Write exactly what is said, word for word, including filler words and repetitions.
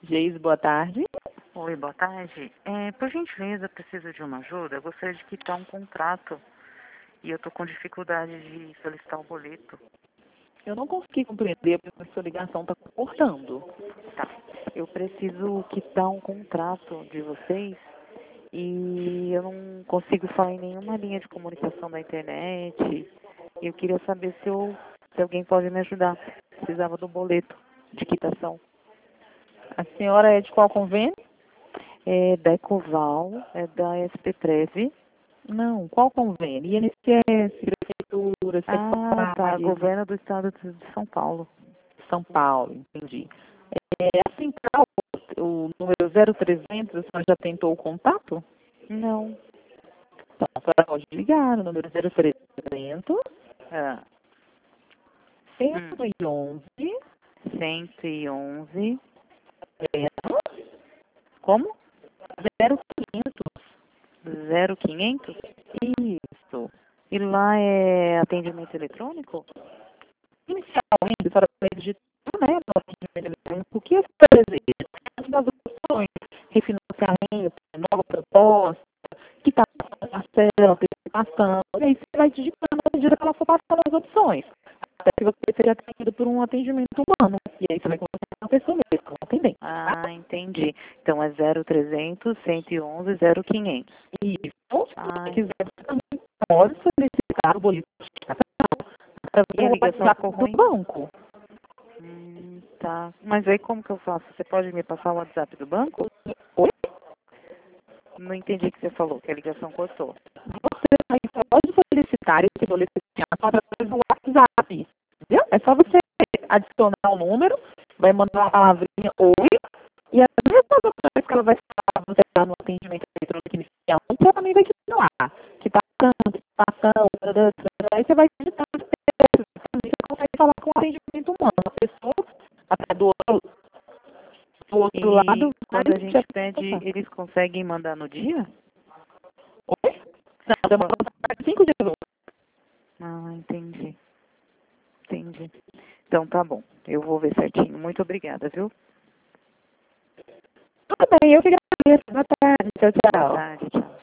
Geis, boa tarde. Oi, boa tarde. É, por gentileza, preciso de uma ajuda. Eu gostaria de quitar um contrato e eu estou com dificuldade de solicitar o boleto. Eu não consegui compreender porque a sua ligação está cortando. Tá. Eu preciso quitar um contrato de vocês e eu não consigo falar em nenhuma linha de comunicação da internet. Eu queria saber se, eu, se alguém pode me ajudar. Precisava do boleto de quitação. A senhora é de qual convênio? É da Ecoval, é da S P Prev. Não, qual convênio? I N S S, Prefeitura, Ah, tá. Secretaria, Governo do Estado de São Paulo. São Paulo, entendi. É, a central, o número zero trezentos, a senhora já tentou o contato? Não. Então, a senhora pode ligar no número zero trezentos, Ah. cento e onze, cento e onze. zero, Como? zero quinhentos. zero quinhentos? Isso. E lá é atendimento eletrônico? Inicialmente, a senhora vai digitar, né, no atendimento eletrônico, o que a senhora deseja? As das opções, refinanciamento, nova proposta, quitação, parcela, antecipação, e aí você vai digitando à medida que ela for passando as opções, até que você seja atendido por um atendimento humano, e aí você vai conversar com a pessoa mesmo, com o atendente, tá? Ah, entendi. Então é zero trezentos, cento e onze, zero quinhentos. Isso. Se Ah, você quiser, você também pode solicitar o boleto de quitação e a através do ligação WhatsApp ficou do ruim? banco. Hum, tá. Mas aí como que eu faço? Você pode me passar o WhatsApp do banco? Oi? Não entendi o que você falou, que a ligação cortou. Você aí pode solicitar esse boleto através do WhatsApp, entendeu? É só você adicionar o número, vai mandar uma palavrinha oi, e as mesmas opções que ela vai falar, você está no atendimento eletrônico inicial, você também vai digitar lá, quitação, antecipação, aí você vai digitar os textos, também você consegue falar com o atendimento humano, a pessoa, até do outro, do outro lado, E quando a gente pede, vai eles conseguem mandar no dia? oi? Não, demora cinco dias. Ah, entendi. Entendi. Então tá bom. Eu vou ver certinho. Muito obrigada, viu? Tudo bem, eu que agradeço. Boa tarde. Tchau, Boa tchau. tarde, tchau.